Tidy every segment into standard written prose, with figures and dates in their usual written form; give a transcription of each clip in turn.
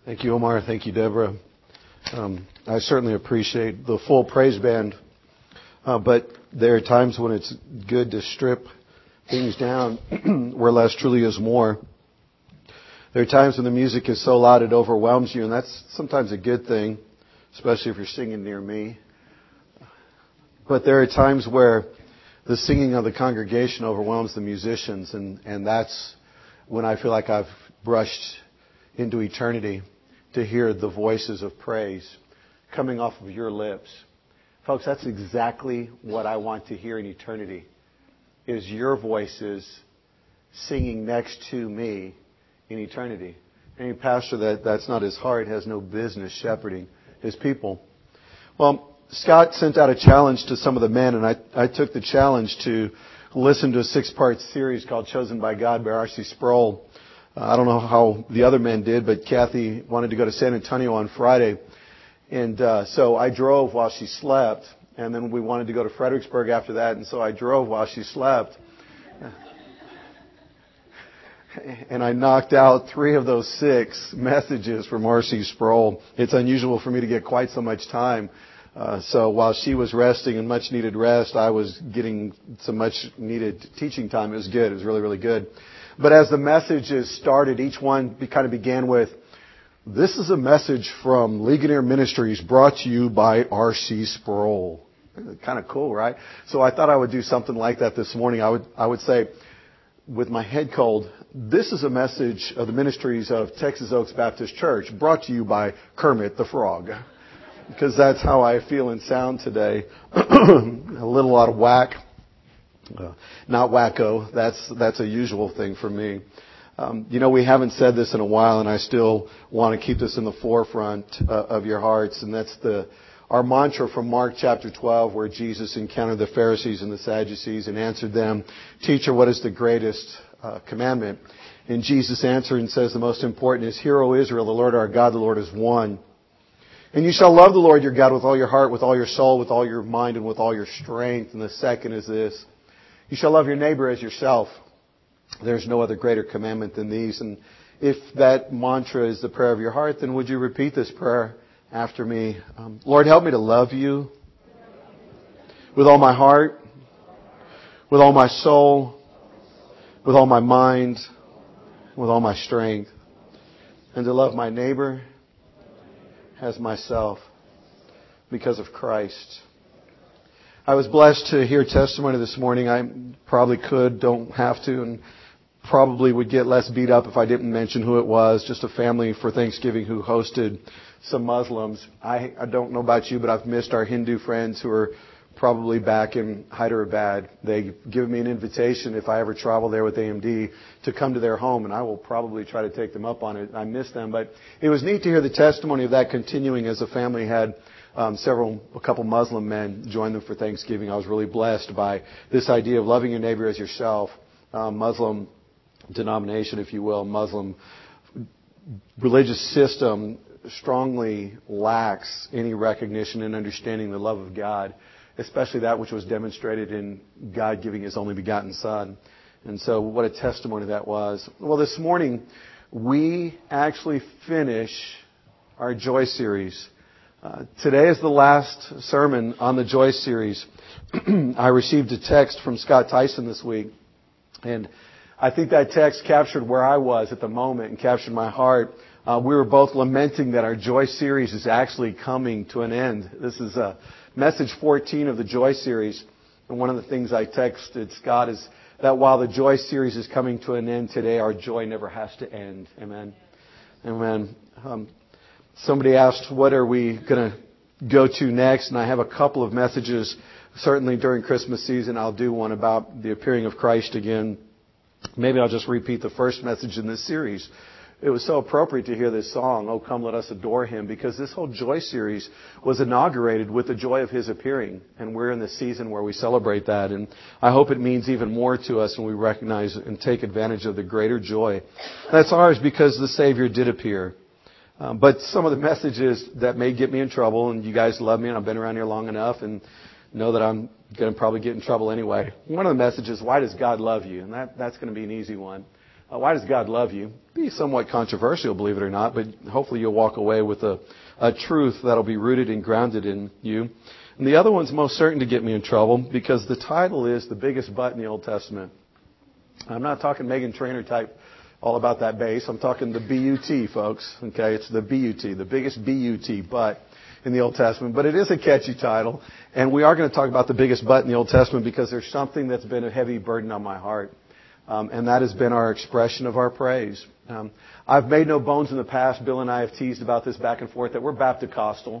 Thank you, Omar. Thank you, Deborah. I certainly appreciate the full praise band, but there are times when it's good to strip things down where less truly is more. There are times when the music is so loud it overwhelms you, and that's sometimes a good thing, especially if you're singing near me. But there are times where the singing of the congregation overwhelms the musicians, and that's when I feel like I've brushed into eternity to hear the voices of praise coming off of your lips. Folks, that's exactly what I want to hear in eternity, is your voices singing next to me in eternity. Any pastor that's not his heart has no business shepherding his people. Well, Scott sent out a challenge to some of the men, and I took the challenge to listen to a 6-part series called Chosen by God by R.C. Sproul. I don't know how the other men did, but Kathy wanted to go to San Antonio on Friday. And so I drove while she slept. And then we wanted to go to Fredericksburg after that. And so I drove while she slept. And I knocked out 3 of those 6 messages from R.C. Sproul. It's unusual for me to get quite so much time. So while she was resting and much needed rest, I was getting some much needed teaching time. It was good. It was really, really good. But as the messages started, each one kind of began with, "This is a message from Ligonier Ministries brought to you by R.C. Sproul." Kind of cool, right? So I thought I would do something like that this morning. I would say, with my head cold, "This is a message of the ministries of Texas Oaks Baptist Church brought to you by Kermit the Frog." Because that's how I feel and sound today. A little out of whack. Not wacko. That's a usual thing for me. We haven't said this in a while, and I still want to keep this in the forefront of your hearts, and that's our mantra from Mark chapter 12, where Jesus encountered the Pharisees and the Sadducees and answered them, "Teacher, what is the greatest commandment?" And Jesus answered and says the most important is, "Hear, O Israel, the Lord our God, the Lord is one. And you shall love the Lord your God with all your heart, with all your soul, with all your mind, and with all your strength." And the second is this: you shall love your neighbor as yourself. There's no other greater commandment than these. And if that mantra is the prayer of your heart, then would you repeat this prayer after me? Lord, help me to love you with all my heart, with all my soul, with all my mind, with all my strength, and to love my neighbor as myself because of Christ. I was blessed to hear testimony this morning. I probably don't have to, and probably would get less beat up if I didn't mention who it was. Just a family for Thanksgiving who hosted some Muslims. I don't know about you, but I've missed our Hindu friends who are probably back in Hyderabad. They give me an invitation if I ever travel there with AMD to come to their home, and I will probably try to take them up on it. I miss them, but it was neat to hear the testimony of that continuing as the family had a couple Muslim men join them for Thanksgiving. I was really blessed by this idea of loving your neighbor as yourself. Muslim denomination, if you will, Muslim religious system strongly lacks any recognition and understanding the love of God, especially that which was demonstrated in God giving His only begotten Son. And so what a testimony that was. Well, this morning we actually finish our Joy series. Today is the last sermon on the Joy series. I received a text from Scott Tyson this week, and I think that text captured where I was at the moment and captured my heart. We were both lamenting that our Joy series is actually coming to an end. This is message 14 of the Joy series, and one of the things I texted Scott is that while the Joy series is coming to an end today, our joy never has to end. Amen. Amen. Somebody asked, what are we going to go to next? And I have a couple of messages. Certainly during Christmas season, I'll do one about the appearing of Christ again. Maybe I'll just repeat the first message in this series. It was so appropriate to hear this song, "Oh, Come Let Us Adore Him," because this whole Joy series was inaugurated with the joy of His appearing. And we're in the season where we celebrate that. And I hope it means even more to us when we recognize and take advantage of the greater joy that's ours because the Savior did appear. But some of the messages that may get me in trouble, and you guys love me and I've been around here long enough and know that I'm going to probably get in trouble anyway. One of the messages, why does God love you? And that's going to be an easy one. Why does God love you? Be somewhat controversial, believe it or not, but hopefully you'll walk away with a truth that'll be rooted and grounded in you. And the other one's most certain to get me in trouble because the title is The Biggest Butt in the Old Testament. I'm not talking Meghan Trainor type all about that bass. I'm talking the B-U-T, folks. Okay, it's the B-U-T, the biggest B-U-T, butt in the Old Testament. But it is a catchy title. And we are going to talk about the biggest butt in the Old Testament because there's something that's been a heavy burden on my heart. And that has been our expression of our praise. I've made no bones in the past. Bill and I have teased about this back and forth that we're Baptist-costal.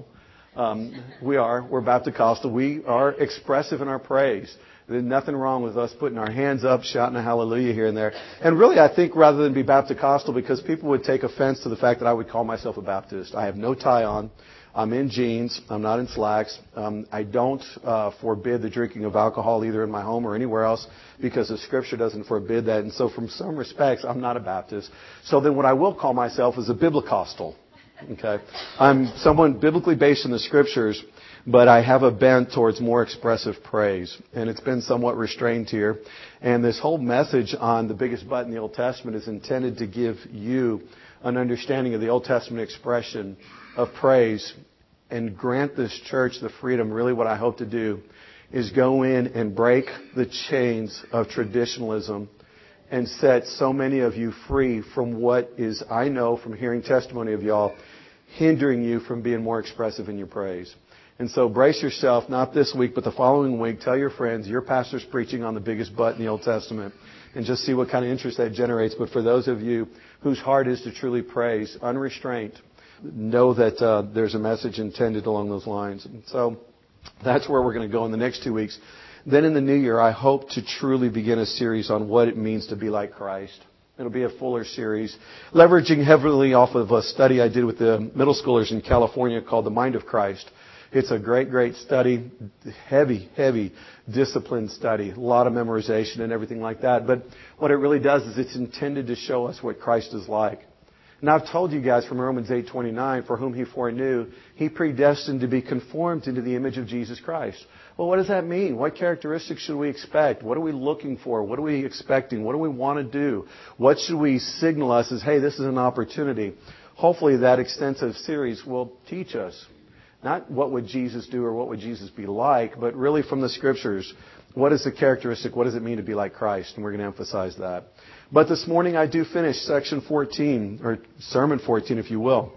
We're Baptist-costal. We are expressive in our praise. There's nothing wrong with us putting our hands up, shouting a hallelujah here and there. And really, I think rather than be Baptist-costal, because people would take offense to the fact that I would call myself a Baptist. I have no tie on. I'm in jeans. I'm not in slacks. I don't forbid the drinking of alcohol either in my home or anywhere else because the Scripture doesn't forbid that. And so from some respects, I'm not a Baptist. So then what I will call myself is a Biblicostal. Okay? I'm someone biblically based in the Scriptures, but I have a bent towards more expressive praise. And it's been somewhat restrained here. And this whole message on the biggest butt in the Old Testament is intended to give you an understanding of the Old Testament expression of praise and grant this church the freedom. Really what I hope to do is go in and break the chains of traditionalism and set so many of you free from what is, I know from hearing testimony of y'all, hindering you from being more expressive in your praise. And so brace yourself, not this week, but the following week. Tell your friends, your pastor's preaching on the biggest butt in the Old Testament. And just see what kind of interest that generates. But for those of you whose heart is to truly praise, unrestrained, know that there's a message intended along those lines. And so that's where we're going to go in the next 2 weeks. Then in the new year, I hope to truly begin a series on what it means to be like Christ. It'll be a fuller series, leveraging heavily off of a study I did with the middle schoolers in California called The Mind of Christ. It's a great, great study, heavy discipline study, a lot of memorization and everything like that. But what it really does is it's intended to show us what Christ is like. And I've told you guys from Romans 8:29, for whom He foreknew, He predestined to be conformed into the image of Jesus Christ. Well, what does that mean? What characteristics should we expect? What are we looking for? What are we expecting? What do we want to do? What should we signal us as, hey, this is an opportunity? Hopefully that extensive series will teach us. Not what would Jesus do or what would Jesus be like, but really from the Scriptures, what is the characteristic? What does it mean to be like Christ? And we're going to emphasize that. But this morning I do finish section 14, or sermon 14, if you will,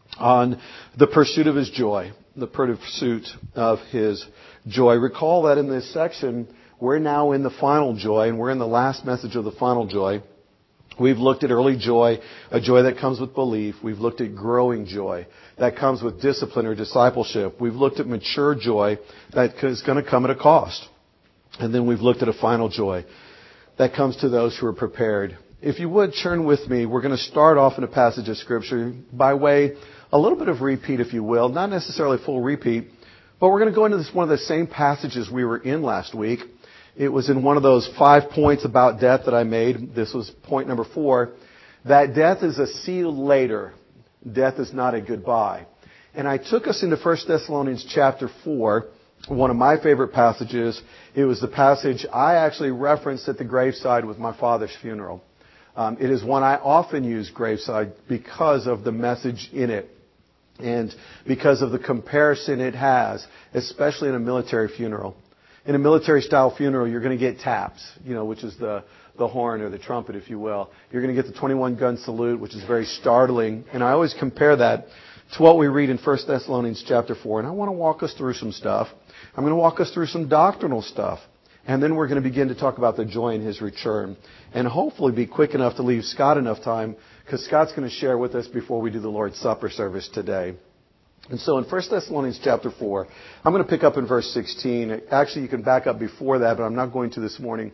on the pursuit of His joy. The pursuit of His joy. Recall that in this section, we're now in the final joy, and we're in the last message of the final joy. We've looked at early joy, a joy that comes with belief. We've looked at growing joy that comes with discipline or discipleship. We've looked at mature joy that is going to come at a cost. And then we've looked at a final joy that comes to those who are prepared. If you would, turn with me. We're going to start off in a passage of Scripture by way, a little bit of repeat, if you will. Not necessarily full repeat, but we're going to go into one of the same passages we were in last week. It was in one of those 5 points about death that I made. This was point number 4. That death is a see you later. Death is not a goodbye. And I took us into 1 Thessalonians chapter 4, one of my favorite passages. It was the passage I actually referenced at the graveside with my father's funeral. It is one I often use graveside because of the message in it and because of the comparison it has, especially in a military funeral. In a military-style funeral, you're going to get taps, which is the horn or the trumpet, if you will. You're going to get the 21-gun salute, which is very startling. And I always compare that to what we read in 1 Thessalonians chapter 4. And I want to walk us through some stuff. I'm going to walk us through some doctrinal stuff. And then we're going to begin to talk about the joy in His return. And hopefully be quick enough to leave Scott enough time, because Scott's going to share with us before we do the Lord's Supper service today. And so in 1 Thessalonians chapter 4, I'm going to pick up in verse 16. Actually, you can back up before that, but I'm not going to this morning.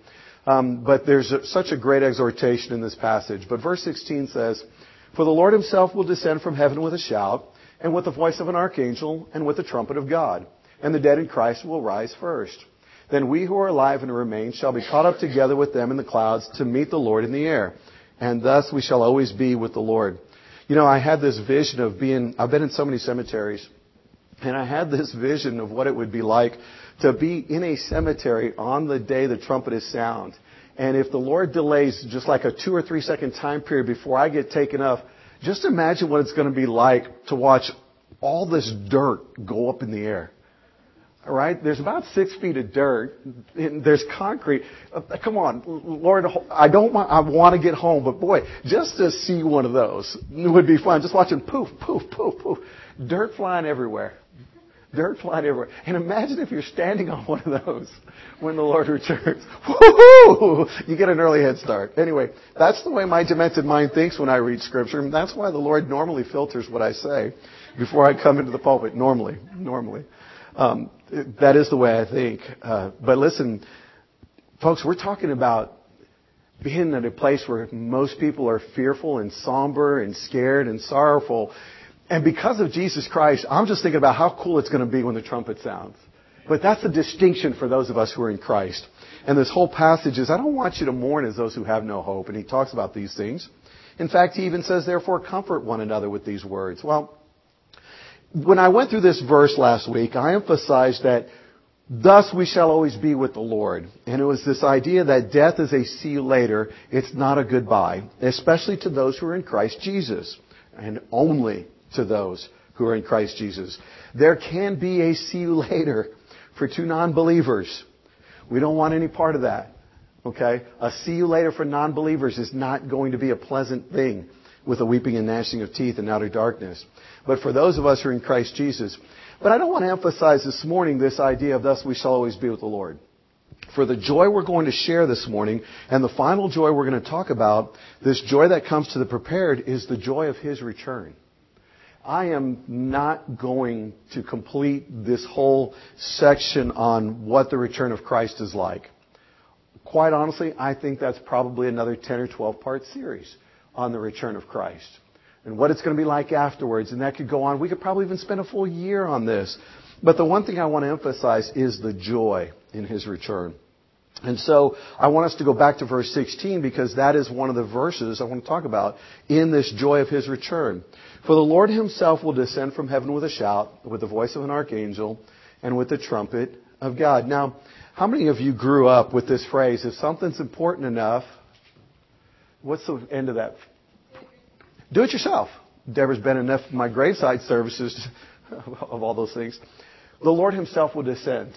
But there's such a great exhortation in this passage. But verse 16 says, For the Lord Himself will descend from heaven with a shout, and with the voice of an archangel, and with the trumpet of God. And the dead in Christ will rise first. Then we who are alive and remain shall be caught up together with them in the clouds to meet the Lord in the air. And thus we shall always be with the Lord. I had this vision of I've been in so many cemeteries, and I had this vision of what it would be like to be in a cemetery on the day the trumpet is sound. And if the Lord delays just like a 2 or 3 second time period before I get taken up, just imagine what it's going to be like to watch all this dirt go up in the air. All right? There's about 6 feet of dirt. There's concrete. Come on, Lord, I want to get home, but boy, just to see one of those would be fun. Just watching poof, poof, poof, poof. Dirt flying everywhere. Dirt flying everywhere. And imagine if you're standing on one of those when the Lord returns. Woo-hoo! You get an early head start. Anyway, that's the way my demented mind thinks when I read Scripture. And that's why the Lord normally filters what I say before I come into the pulpit. Normally. That is the way I think. But listen, folks, we're talking about being at a place where most people are fearful and somber and scared and sorrowful. And because of Jesus Christ, I'm just thinking about how cool it's going to be when the trumpet sounds. But that's the distinction for those of us who are in Christ. And this whole passage is, I don't want you to mourn as those who have no hope. And he talks about these things. In fact, he even says, therefore, comfort one another with these words. Well, when I went through this verse last week, I emphasized that thus we shall always be with the Lord. And it was this idea that death is a see you later. It's not a goodbye, especially to those who are in Christ Jesus. And only to those who are in Christ Jesus. There can be a see you later for 2 non-believers. We don't want any part of that. Okay? A see you later for non-believers is not going to be a pleasant thing with a weeping and gnashing of teeth and outer darkness. But for those of us who are in Christ Jesus. But I don't want to emphasize this morning this idea of thus we shall always be with the Lord. For the joy we're going to share this morning, and the final joy we're going to talk about, this joy that comes to the prepared, is the joy of His return. I am not going to complete this whole section on what the return of Christ is like. Quite honestly, I think that's probably another 10 or 12 part series on the return of Christ and what it's going to be like afterwards. And that could go on. We could probably even spend a full year on this. But the one thing I want to emphasize is the joy in His return. And so I want us to go back to verse 16 because that is one of the verses I want to talk about in this joy of His return. For the Lord Himself will descend from heaven with a shout, with the voice of an archangel, and with the trumpet of God. Now, how many of you grew up with this phrase, if something's important enough, what's the end of that? Do it yourself. Deborah's been enough of my graveside services of all those things. The Lord Himself will descend.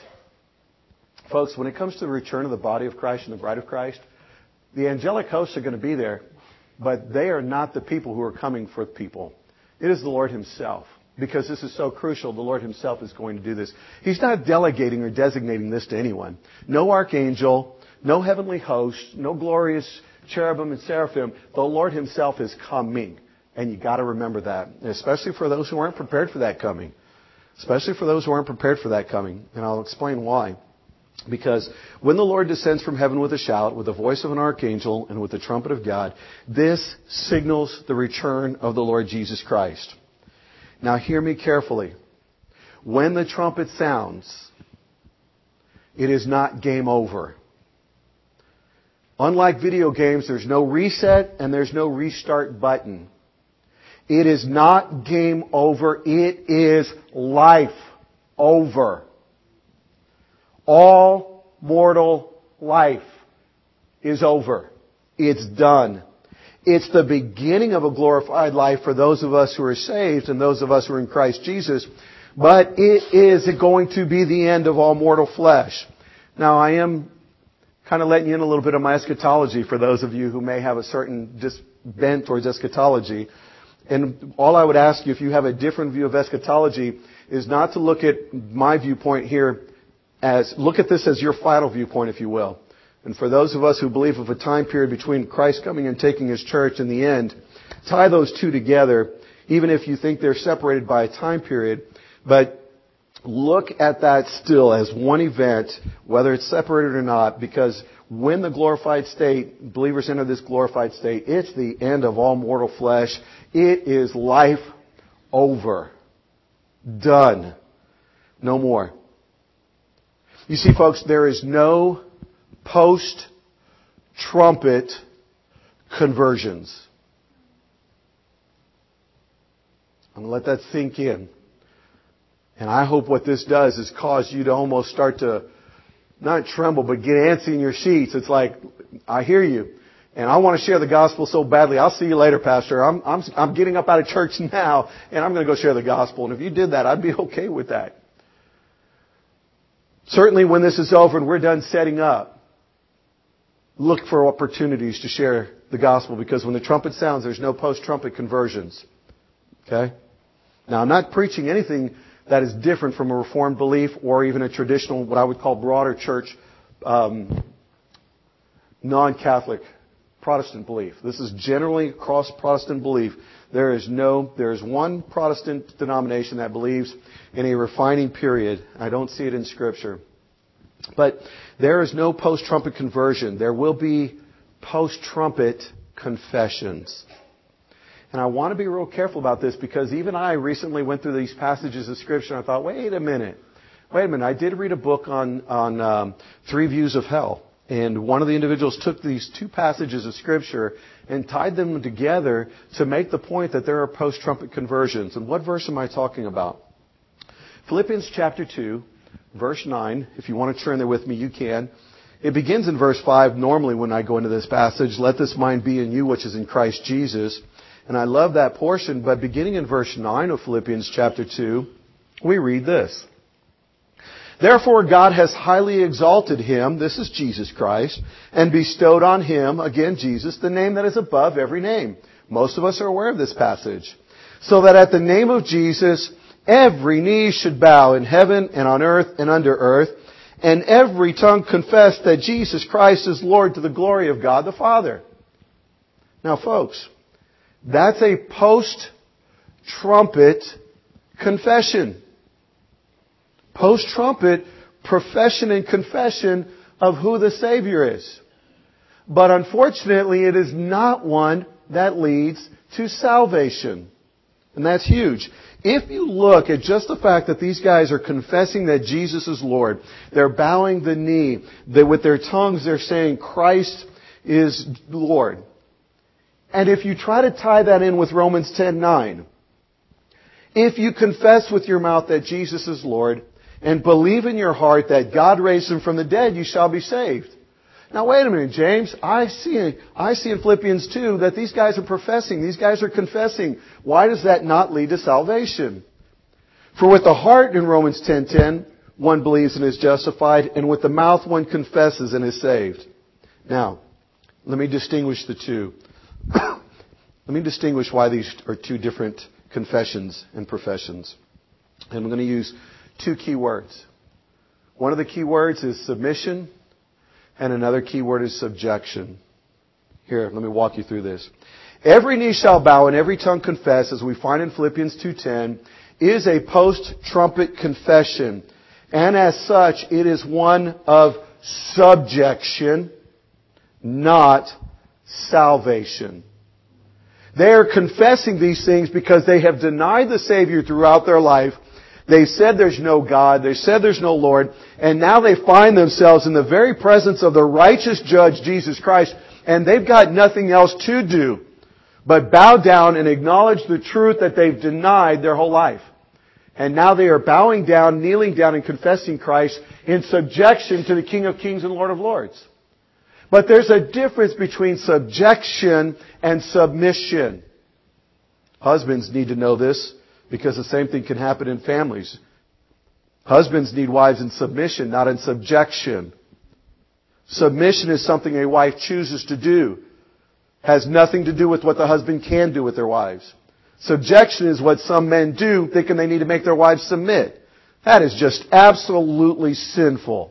Folks, when it comes to the return of the body of Christ and the bride of Christ, the angelic hosts are going to be there, but they are not the people who are coming for people. It is the Lord Himself. Because this is so crucial, the Lord Himself is going to do this. He's not delegating or designating this to anyone. No archangel, no heavenly host, no glorious cherubim and seraphim. The Lord Himself is coming. And you got to remember that. Especially for those who aren't prepared for that coming. Especially for those who aren't prepared for that coming. And I'll explain why. Because when the Lord descends from heaven with a shout, with the voice of an archangel, and with the trumpet of God, this signals the return of the Lord Jesus Christ. Now hear me carefully. When the trumpet sounds, it is not game over. Unlike video games, there's no reset and there's no restart button. It is not game over. It is life over. All mortal life is over. It's done. It's the beginning of a glorified life for those of us who are saved and those of us who are in Christ Jesus. But it is going to be the end of all mortal flesh. Now, I am kind of letting you in a little bit of my eschatology for those of you who may have a certain bent towards eschatology. And all I would ask you, if you have a different view of eschatology, is not to look at my viewpoint here look at this as your final viewpoint, if you will. And for those of us who believe of a time period between Christ coming and taking His church in the end, tie those two together, even if you think they're separated by a time period. But look at that still as one event, whether it's separated or not, because when the glorified state, believers enter this glorified state, it's the end of all mortal flesh. It is life over. Done. No more. You see, folks, there is no post-trumpet conversions. I'm going to let that sink in. And I hope what this does is cause you to almost start to not tremble, but get antsy in your sheets. It's like, I hear you. And I want to share the gospel so badly. I'll see you later, Pastor. I'm getting up out of church now, and I'm going to go share the gospel. And if you did that, I'd be okay with that. Certainly when this is over and we're done setting up, look for opportunities to share the gospel, because when the trumpet sounds, there's no post-trumpet conversions. Okay? Now, I'm not preaching anything that is different from a Reformed belief or even a traditional, what I would call broader church, non-Catholic Protestant belief. This is generally across Protestant belief. There is one Protestant denomination that believes in a refining period. I don't see it in Scripture. But there is no post-trumpet conversion. There will be post-trumpet confessions. And I want to be real careful about this, because even I recently went through these passages of Scripture and I thought, wait a minute. I did read a book on 3 views of hell. And one of the individuals took these 2 passages of Scripture and tied them together to make the point that there are post-trumpet conversions. And what verse am I talking about? Philippians chapter 2, verse 9. If you want to turn there with me, you can. It begins in verse 5. Normally when I go into this passage, let this mind be in you which is in Christ Jesus. And I love that portion. But beginning in verse 9 of Philippians chapter 2, we read this. Therefore God has highly exalted Him, this is Jesus Christ, and bestowed on Him, again Jesus, the name that is above every name. Most of us are aware of this passage. So that at the name of Jesus, every knee should bow in heaven and on earth and under earth, and every tongue confess that Jesus Christ is Lord, to the glory of God the Father. Now folks, that's a post-trumpet confession. Post-trumpet profession and confession of who the Savior is. But unfortunately, it is not one that leads to salvation. And that's huge. If you look at just the fact that these guys are confessing that Jesus is Lord, they're bowing the knee, that with their tongues they're saying Christ is Lord. And if you try to tie that in with Romans 10:9, if you confess with your mouth that Jesus is Lord, and believe in your heart that God raised Him from the dead, you shall be saved. Now wait a minute, James. I see in Philippians 2 that these guys are professing. These guys are confessing. Why does that not lead to salvation? For with the heart, in Romans 10:10, one believes and is justified, and with the mouth one confesses and is saved. Now, let me distinguish the two. Let me distinguish why these are 2 different confessions and professions. And I'm going to use 2 key words. One of the key words is submission, and another key word is subjection. Here, let me walk you through this. Every knee shall bow and every tongue confess, as we find in Philippians 2:10, is a post-trumpet confession. And as such, it is one of subjection, not salvation. They are confessing these things because they have denied the Savior throughout their life. They said there's no God. They said there's no Lord. And now they find themselves in the very presence of the righteous judge, Jesus Christ. And they've got nothing else to do but bow down and acknowledge the truth that they've denied their whole life. And now they are bowing down, kneeling down, and confessing Christ in subjection to the King of Kings and Lord of Lords. But there's a difference between subjection and submission. Husbands need to know this, because the same thing can happen in families. Husbands need wives in submission, not in subjection. Submission is something a wife chooses to do. Has nothing to do with what the husband can do with their wives. Subjection is what some men do, thinking they need to make their wives submit. That is just absolutely sinful.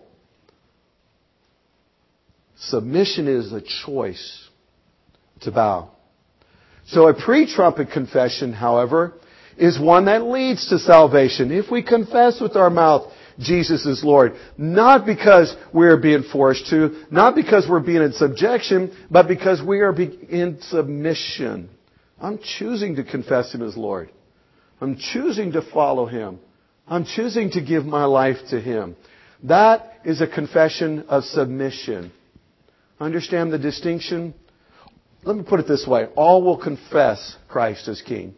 Submission is a choice to bow. So a pre-trumpet confession, however, is one that leads to salvation. If we confess with our mouth Jesus is Lord, not because we're being forced to, not because we're being in subjection, but because we are in submission. I'm choosing to confess Him as Lord. I'm choosing to follow Him. I'm choosing to give my life to Him. That is a confession of submission. Understand the distinction? Let me put it this way. All will confess Christ as King.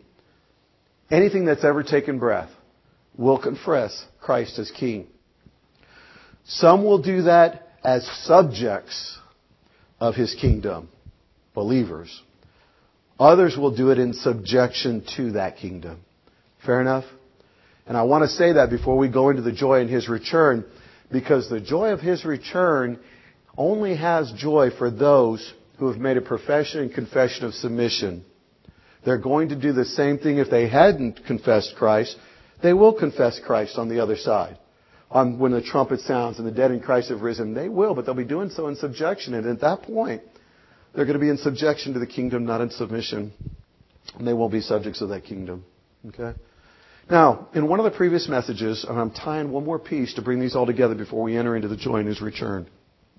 Anything that's ever taken breath will confess Christ as King. Some will do that as subjects of His kingdom, believers. Others will do it in subjection to that kingdom. Fair enough? And I want to say that before we go into the joy in His return, because the joy of His return only has joy for those who have made a profession and confession of submission. They're going to do the same thing if they hadn't confessed Christ. They will confess Christ on the other side. When the trumpet sounds and the dead in Christ have risen, they will, but they'll be doing so in subjection. And at that point, they're going to be in subjection to the kingdom, not in submission. And they won't be subjects of that kingdom. Okay? Now, in one of the previous messages, and I'm tying one more piece to bring these all together before we enter into the joy in His return.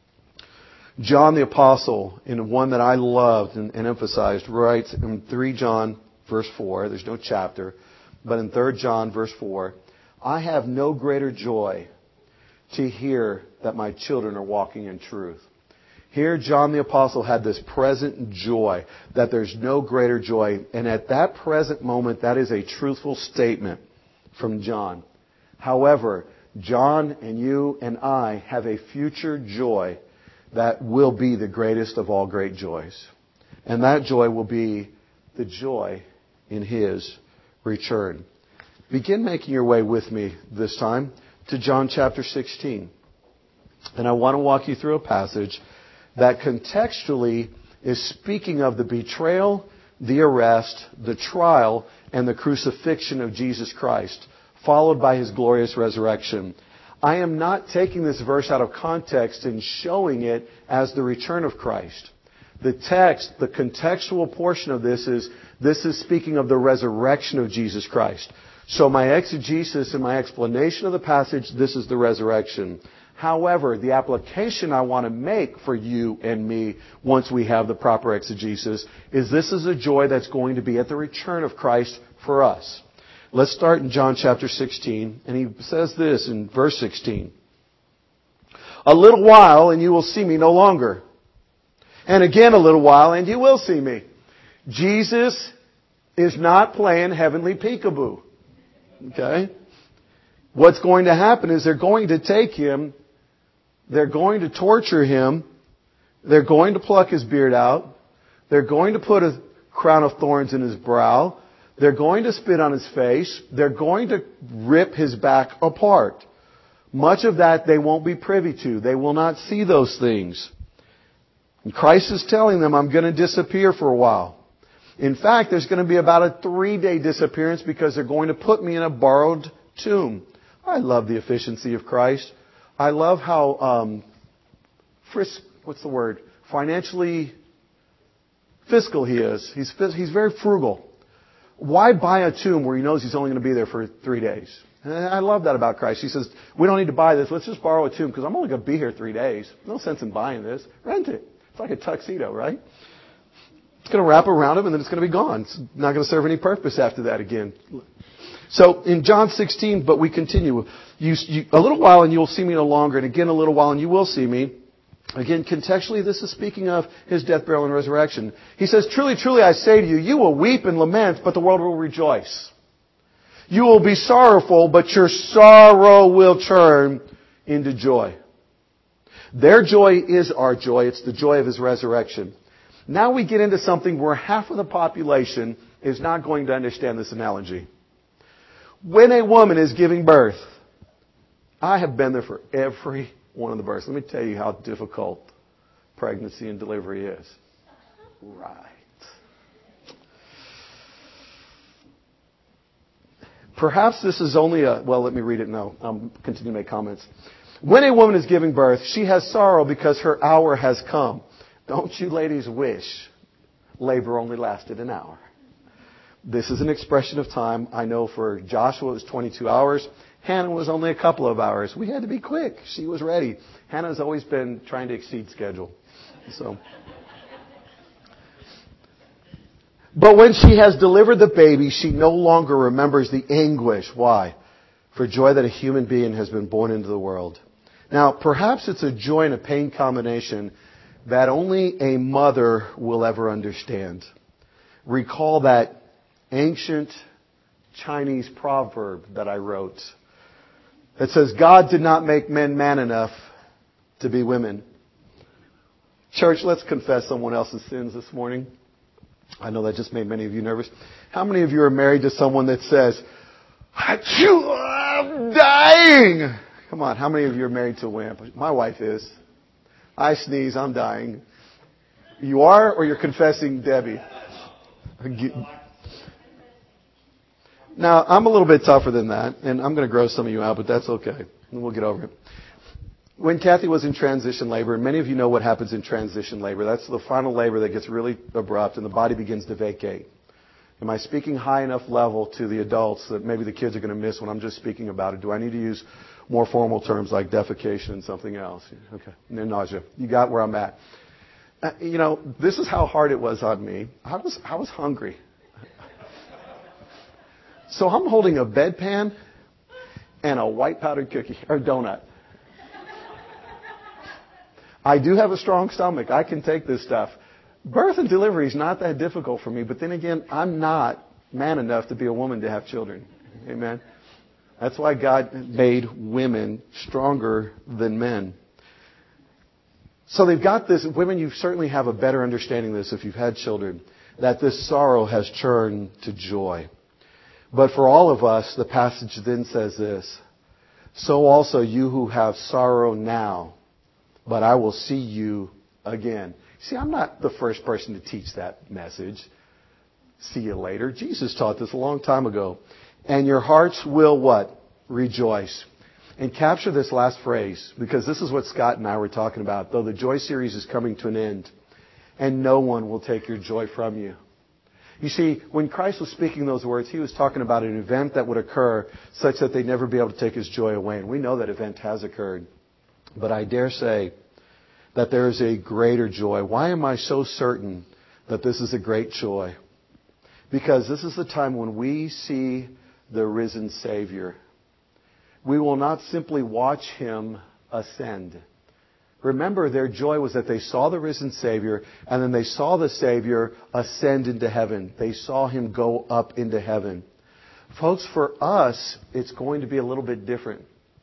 John the Apostle, in one that I loved and emphasized, writes in 3 John verse 4, there's no chapter, but in 3 John verse 4, I have no greater joy to hear that my children are walking in truth. Here, John the Apostle had this present joy, that there's no greater joy. And at that present moment, that is a truthful statement from John. However, John and you and I have a future joy that will be the greatest of all great joys. And that joy will be the joy in His return. Begin making your way with me this time to John chapter 16. And I want to walk you through a passage that contextually is speaking of the betrayal, the arrest, the trial, and the crucifixion of Jesus Christ, followed by His glorious resurrection. I am not taking this verse out of context and showing it as the return of Christ. The text, the contextual portion of this is speaking of the resurrection of Jesus Christ. So my exegesis and my explanation of the passage, this is the resurrection. However, the application I want to make for you and me once we have the proper exegesis is this is a joy that's going to be at the return of Christ for us. Let's start in John chapter 16, and He says this in verse 16. A little while and you will see me no longer. And again a little while and you will see me. Jesus is not playing heavenly peekaboo. Okay? What's going to happen is they're going to take Him, they're going to torture Him, they're going to pluck His beard out, they're going to put a crown of thorns in His brow, they're going to spit on His face, they're going to rip His back apart. Much of that they won't be privy to. They will not see those things. And Christ is telling them, I'm going to disappear for a while. In fact, there's going to be about a 3-day disappearance because they're going to put me in a borrowed tomb. I love the efficiency of Christ. I love how, financially fiscal He is. He's very frugal. Why buy a tomb where He knows He's only going to be there for 3 days? And I love that about Christ. He says, we don't need to buy this. Let's just borrow a tomb because I'm only going to be here 3 days. No sense in buying this. Rent it. It's like a tuxedo, right? It's going to wrap around Him and then it's going to be gone. It's not going to serve any purpose after that again. So in John 16, but we continue. A little while and you will see me no longer. And again a little while and you will see me. Again, contextually, this is speaking of His death, burial, and resurrection. He says, truly, truly, I say to you, you will weep and lament, but the world will rejoice. You will be sorrowful, but your sorrow will turn into joy. Their joy is our joy. It's the joy of His resurrection. Now we get into something where half of the population is not going to understand this analogy. When a woman is giving birth, I have been there for every one of the births. Let me tell you how difficult pregnancy and delivery is. Right. Perhaps this is only let me read it now. I'll continue to make comments. When a woman is giving birth, she has sorrow because her hour has come. Don't you ladies wish labor only lasted an hour? This is an expression of time. I know for Joshua it was 22 hours. Hannah was only a couple of hours. We had to be quick. She was ready. Hannah's always been trying to exceed schedule. But when she has delivered the baby, she no longer remembers the anguish. Why? For joy that a human being has been born into the world. Now, perhaps it's a joy and a pain combination that only a mother will ever understand. Recall that ancient Chinese proverb that I wrote. It says, God did not make men man enough to be women. Church, let's confess someone else's sins this morning. I know that just made many of you nervous. How many of you are married to someone that says, I'm dying? Come on, how many of you are married to a wimp? My wife is. I sneeze, I'm dying. You are, or you're confessing Debbie? Now, I'm a little bit tougher than that, and I'm going to gross some of you out, but that's okay. And we'll get over it. When Kathy was in transition labor, and many of you know what happens in transition labor, that's the final labor that gets really abrupt and the body begins to vacate. Am I speaking high enough level to the adults that maybe the kids are going to miss when I'm just speaking about it? Do I need to use more formal terms like defecation and something else? Okay. And then nausea. You got where I'm at. This is how hard it was on me. I was hungry. So I'm holding a bedpan and a white powdered cookie or donut. I do have a strong stomach. I can take this stuff. Birth and delivery is not that difficult for me. But then again, I'm not man enough to be a woman to have children. Amen. That's why God made women stronger than men. So they've got this. Women, you certainly have a better understanding of this if you've had children, that this sorrow has turned to joy. But for all of us, the passage then says this, so also you who have sorrow now, but I will see you again. See, I'm not the first person to teach that message. See you later. Jesus taught this a long time ago. And your hearts will what? Rejoice. And capture this last phrase, because this is what Scott and I were talking about. Though the Joy series is coming to an end, and no one will take your joy from you. You see, when Christ was speaking those words, He was talking about an event that would occur such that they'd never be able to take His joy away. And we know that event has occurred. But I dare say that there is a greater joy. Why am I so certain that this is a great joy? Because this is the time when we see the risen Savior. We will not simply watch Him ascend. Remember, their joy was that they saw the risen Savior, and then they saw the Savior ascend into heaven. They saw Him go up into heaven. Folks, for us, it's going to be a little bit different.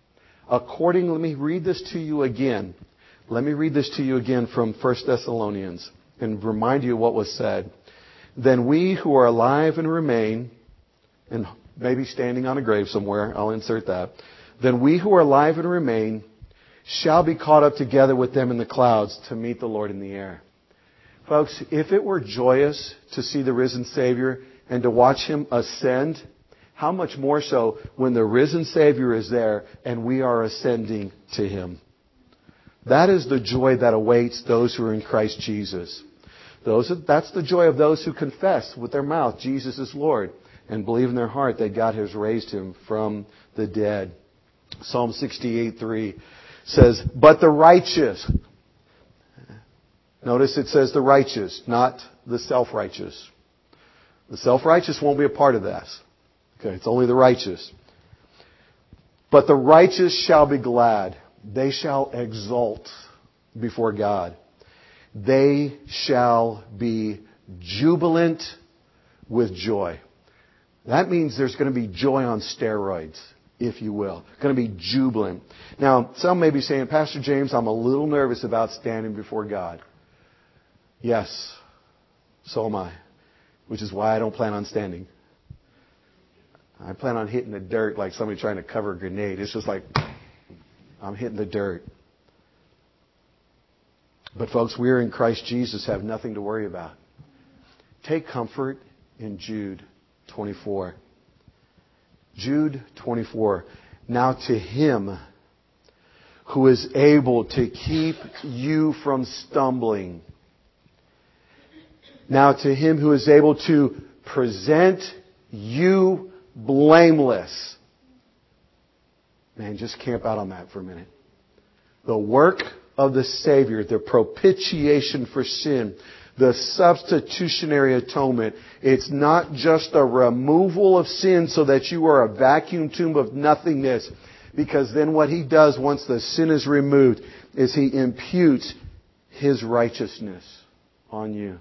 Let me read this to you again. Let me read this to you again from 1 Thessalonians and remind you of what was said. Then we who are alive and remain, and maybe standing on a grave somewhere, I'll insert that. Then we who are alive and remain shall be caught up together with them in the clouds to meet the Lord in the air. Folks, if it were joyous to see the risen Savior and to watch Him ascend, how much more so when the risen Savior is there and we are ascending to Him. That is the joy that awaits those who are in Christ Jesus. That's the joy of those who confess with their mouth Jesus is Lord and believe in their heart that God has raised Him from the dead. Psalm 68:3 says, but the righteous. Notice it says the righteous, not the self-righteous. The self-righteous won't be a part of this. Okay, it's only the righteous. But the righteous shall be glad. They shall exult before God. They shall be jubilant with joy. That means there's going to be joy on steroids, if you will. Going to be jubilant. Now, some may be saying, Pastor James, I'm a little nervous about standing before God. Yes, so am I. Which is why I don't plan on standing. I plan on hitting the dirt like somebody trying to cover a grenade. It's just like, I'm hitting the dirt. But folks, we're in Christ Jesus, have nothing to worry about. Take comfort in Jude 24. Jude 24. Now to Him who is able to keep you from stumbling. Now to Him who is able to present you blameless. Man, just camp out on that for a minute. The work of the Savior, the propitiation for sin, the substitutionary atonement. It's not just a removal of sin so that you are a vacuum tube of nothingness. Because then what He does once the sin is removed is He imputes His righteousness on you.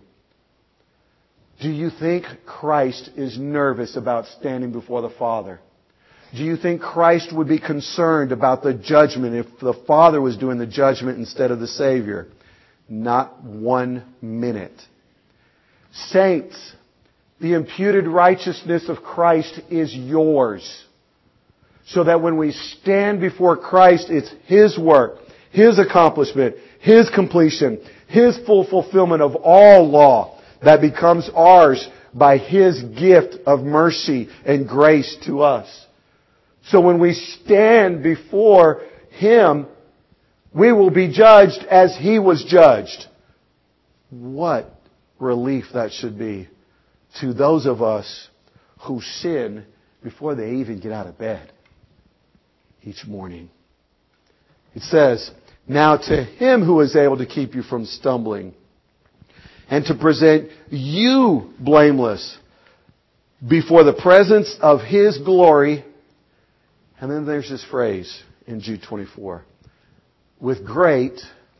Do you think Christ is nervous about standing before the Father? Do you think Christ would be concerned about the judgment if the Father was doing the judgment instead of the Savior? Not 1 minute. Saints, the imputed righteousness of Christ is yours. So that when we stand before Christ, it's His work, His accomplishment, His completion, His full fulfillment of all law that becomes ours by His gift of mercy and grace to us. So when we stand before Him, we will be judged as He was judged. What relief that should be to those of us who sin before they even get out of bed each morning. It says, now to Him who is able to keep you from stumbling and to present you blameless before the presence of His glory. And then there's this phrase in Jude 24. With great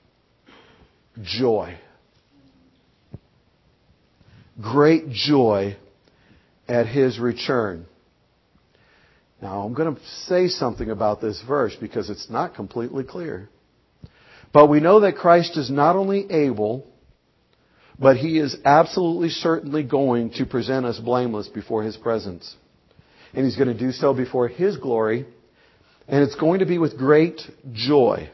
joy. Great joy at His return. Now, I'm going to say something about this verse because it's not completely clear. But we know that Christ is not only able, but He is absolutely certainly going to present us blameless before His presence. And He's going to do so before His glory. And it's going to be with great joy.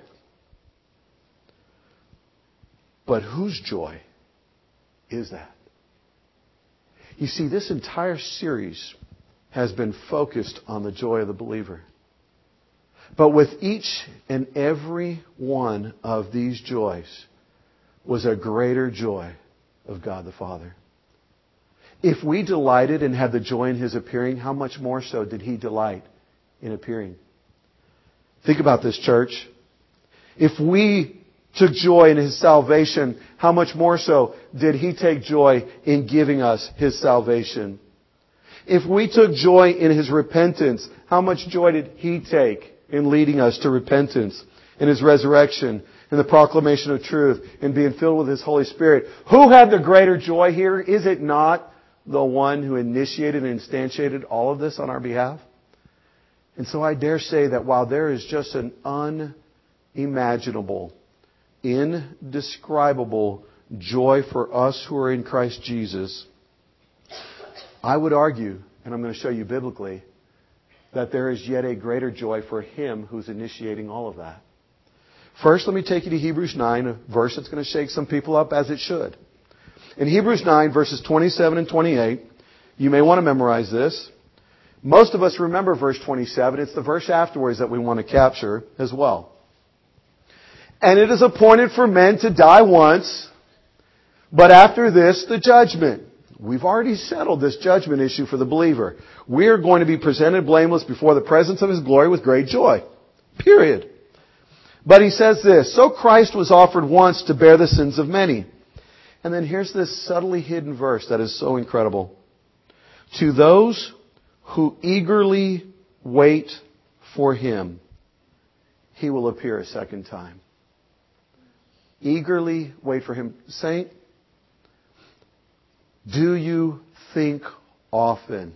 But whose joy is that? You see, this entire series has been focused on the joy of the believer. But with each and every one of these joys was a greater joy of God the Father. If we delighted and had the joy in His appearing, how much more so did He delight in appearing? Think about this, church. If we took joy in His salvation, how much more so did He take joy in giving us His salvation? If we took joy in His repentance, how much joy did He take in leading us to repentance, in His resurrection, in the proclamation of truth, in being filled with His Holy Spirit? Who had the greater joy here? Is it not the one who initiated and instantiated all of this on our behalf? And so I dare say that while there is just an unimaginable, indescribable joy for us who are in Christ Jesus, I would argue, and I'm going to show you biblically, that there is yet a greater joy for Him who's initiating all of that. First, let me take you to Hebrews 9, a verse that's going to shake some people up as it should. In Hebrews 9, verses 27 and 28, you may want to memorize this. Most of us remember verse 27. It's the verse afterwards that we want to capture as well. And it is appointed for men to die once, but after this, the judgment. We've already settled this judgment issue for the believer. We are going to be presented blameless before the presence of His glory with great joy. Period. But he says this, so Christ was offered once to bear the sins of many. And then here's this subtly hidden verse that is so incredible. To those who eagerly wait for Him, He will appear a second time. Eagerly wait for Him. Saint, do you think often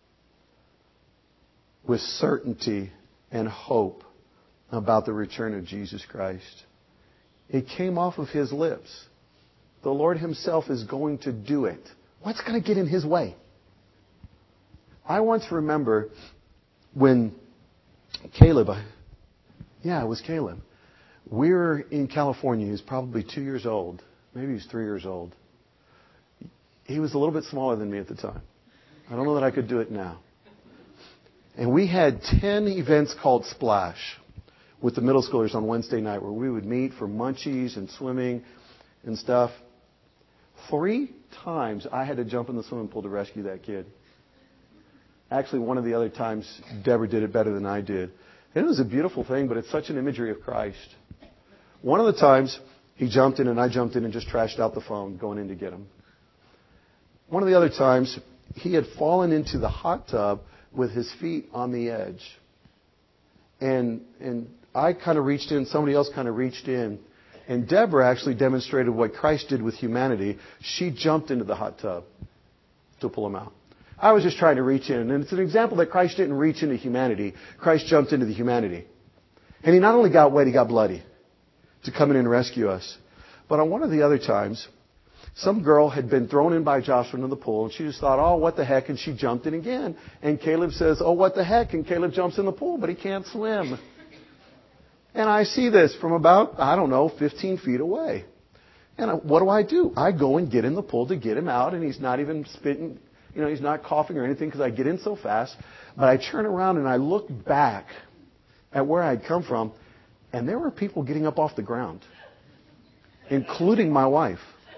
with certainty and hope about the return of Jesus Christ? It came off of His lips. The Lord Himself is going to do it. What's going to get in His way? I once remember when Caleb, it was Caleb. We were in California. He was probably 2 years old. Maybe he was 3 years old. He was a little bit smaller than me at the time. I don't know that I could do it now. And we had 10 events called Splash with the middle schoolers on Wednesday night where we would meet for munchies and swimming and stuff. 3 times I had to jump in the swimming pool to rescue that kid. Actually, one of the other times, Deborah did it better than I did. And it was a beautiful thing, but it's such an imagery of Christ. One of the times, he jumped in and I jumped in and just trashed out the phone going in to get him. One of the other times, he had fallen into the hot tub with his feet on the edge. And I kind of reached in, somebody else kind of reached in. And Deborah actually demonstrated what Christ did with humanity. She jumped into the hot tub to pull him out. I was just trying to reach in. And it's an example that Christ didn't reach into humanity. Christ jumped into the humanity. And He not only got wet, He got bloody to come in and rescue us. But on one of the other times, some girl had been thrown in by Joshua into the pool, and she just thought, oh, what the heck, and she jumped in again. And Caleb says, oh, what the heck, and Caleb jumps in the pool, but he can't swim. And I see this from about, 15 feet away. And what do? I go and get in the pool to get him out, and he's not even spitting, he's not coughing or anything because I get in so fast. But I turn around and I look back at where I'd come from, and there were people getting up off the ground, including my wife.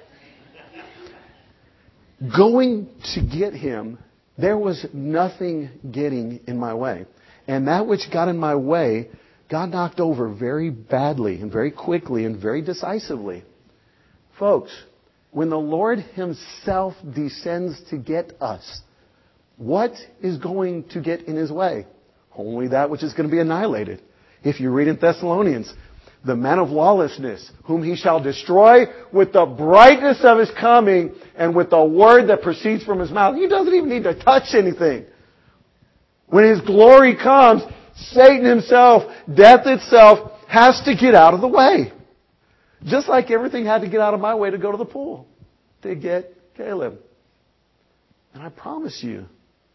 Going to get him, there was nothing getting in my way. And that which got in my way got knocked over very badly and very quickly and very decisively. Folks, when the Lord Himself descends to get us, what is going to get in His way? Only that which is going to be annihilated. If you read in Thessalonians, the man of lawlessness, whom He shall destroy with the brightness of His coming and with the word that proceeds from His mouth. He doesn't even need to touch anything. When His glory comes, Satan himself, death itself, has to get out of the way. Just like everything had to get out of my way to go to the pool to get Caleb. And I promise you,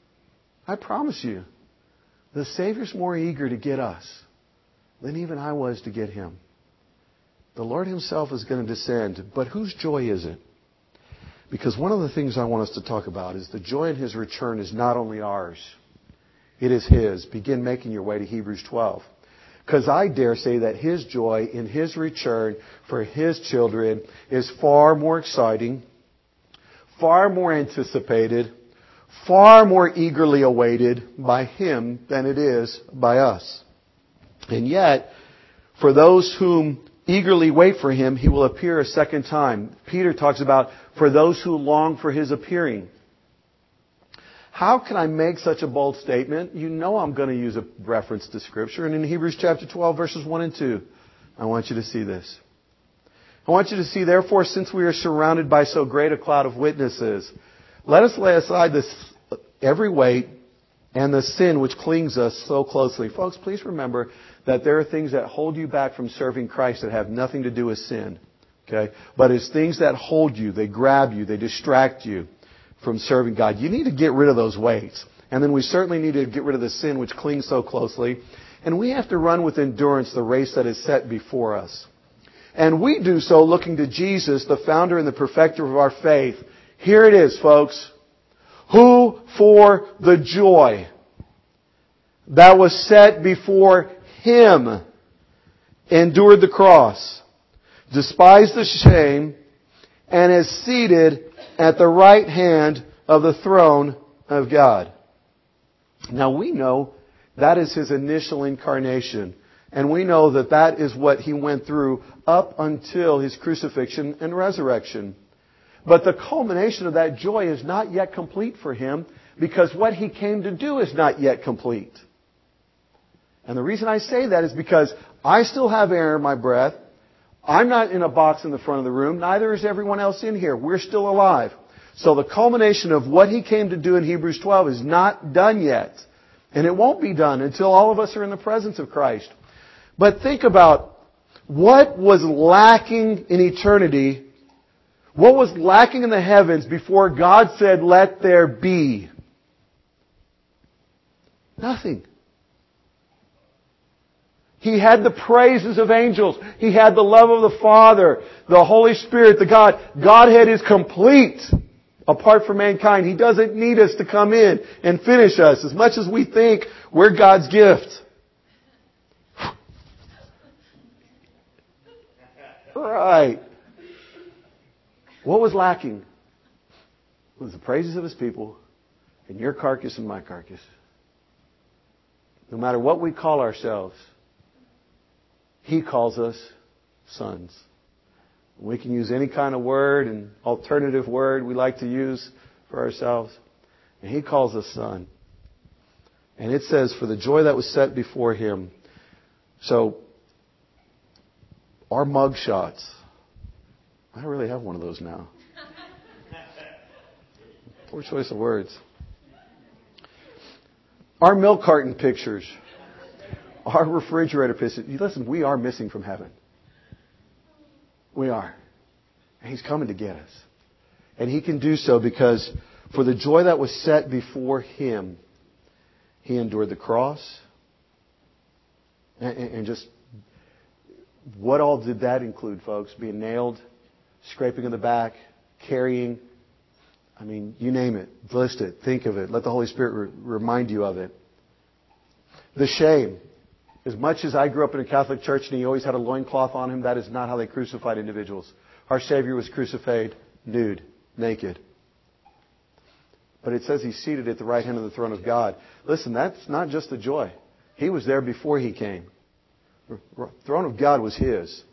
the Savior's more eager to get us than even I was to get Him. The Lord Himself is going to descend, but whose joy is it? Because one of the things I want us to talk about is the joy in His return is not only ours, it is His. Begin making your way to Hebrews 12. Because I dare say that His joy in His return for His children is far more exciting, far more anticipated, far more eagerly awaited by Him than it is by us. And yet, for those whom eagerly wait for Him, He will appear a second time. Peter talks about for those who long for His appearing. How can I make such a bold statement? You know I'm going to use a reference to Scripture. And in Hebrews chapter 12, verses 1 and 2, I want you to see this. I want you to see, therefore, since we are surrounded by so great a cloud of witnesses, let us lay aside every weight and the sin which clings us so closely. Folks, please remember that there are things that hold you back from serving Christ that have nothing to do with sin. Okay? But it's things that hold you, they grab you, they distract you from serving God. You need to get rid of those weights. And then we certainly need to get rid of the sin which clings so closely. And we have to run with endurance the race that is set before us. And we do so looking to Jesus, the founder and the perfecter of our faith. Here it is, folks. Who for the joy that was set before Him endured the cross, despised the shame, and is seated at the right hand of the throne of God. Now we know that is His initial incarnation. And we know that that is what He went through up until His crucifixion and resurrection. But the culmination of that joy is not yet complete for Him because what He came to do is not yet complete. And the reason I say that is because I still have air in my breath. I'm not in a box in the front of the room. Neither is everyone else in here. We're still alive. So the culmination of what He came to do in Hebrews 12 is not done yet. And it won't be done until all of us are in the presence of Christ. But think about what was lacking in eternity, what was lacking in the heavens before God said, let there be. Nothing. He had the praises of angels. He had the love of the Father, the Holy Spirit, the God. Godhead is complete apart from mankind. He doesn't need us to come in and finish us as much as we think we're God's gift. Right. What was lacking? It was the praises of His people and your carcass and my carcass. No matter what we call ourselves, He calls us sons. We can use any kind of word and alternative word we like to use for ourselves. And He calls us son. And it says, for the joy that was set before Him. So, our mug shots. I really have one of those now. Poor choice of words. Our milk carton pictures, our refrigerator pictures. Listen, we are missing from heaven. We are. And He's coming to get us. And He can do so because for the joy that was set before Him, He endured the cross. And just, what all did that include, folks? Being nailed, scraping in the back, carrying, I mean, you name it. List it. Think of it. Let the Holy Spirit remind you of it. The shame. As much as I grew up in a Catholic church and he always had a loincloth on him, that is not how they crucified individuals. Our Savior was crucified nude, naked. But it says He's seated at the right hand of the throne of God. Listen, that's not just the joy. He was there before He came. The throne of God was His.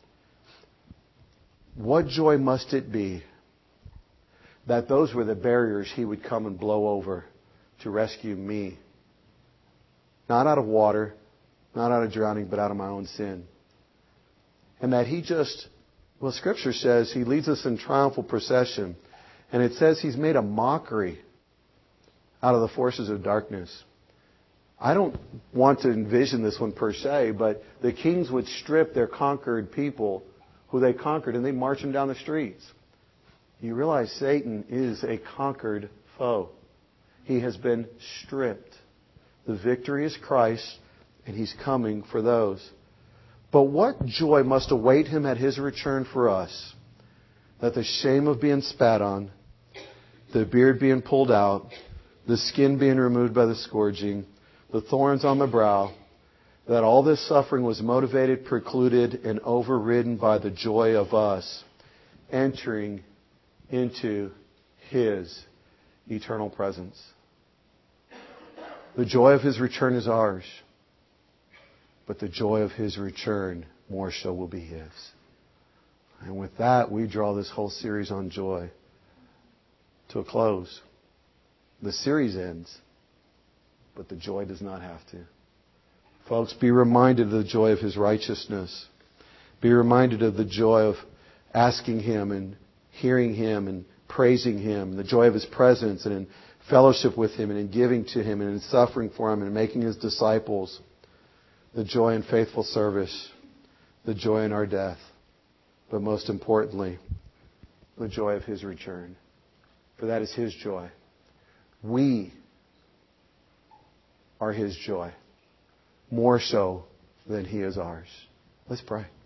What joy must it be that those were the barriers He would come and blow over to rescue me. Not out of water, not out of drowning, but out of my own sin. And that He just, well, Scripture says He leads us in triumphal procession. And it says He's made a mockery out of the forces of darkness. I don't want to envision this one per se, but the kings would strip their conquered people who they conquered and they march them down the streets. You realize Satan is a conquered foe. He has been stripped. The victory is Christ, and He's coming for those. But what joy must await Him at His return for us? That the shame of being spat on, the beard being pulled out, the skin being removed by the scourging, the thorns on the brow, that all this suffering was motivated, precluded, and overridden by the joy of us entering into His eternal presence. The joy of His return is ours, but the joy of His return more so will be His. And with that, we draw this whole series on joy to a close. The series ends, but the joy does not have to. Folks, be reminded of the joy of His righteousness. Be reminded of the joy of asking Him and hearing Him and praising Him, the joy of His presence and in fellowship with Him and in giving to Him and in suffering for Him and making His disciples, the joy in faithful service, the joy in our death, but most importantly, the joy of His return. For that is His joy. We are His joy, more so than He is ours. Let's pray.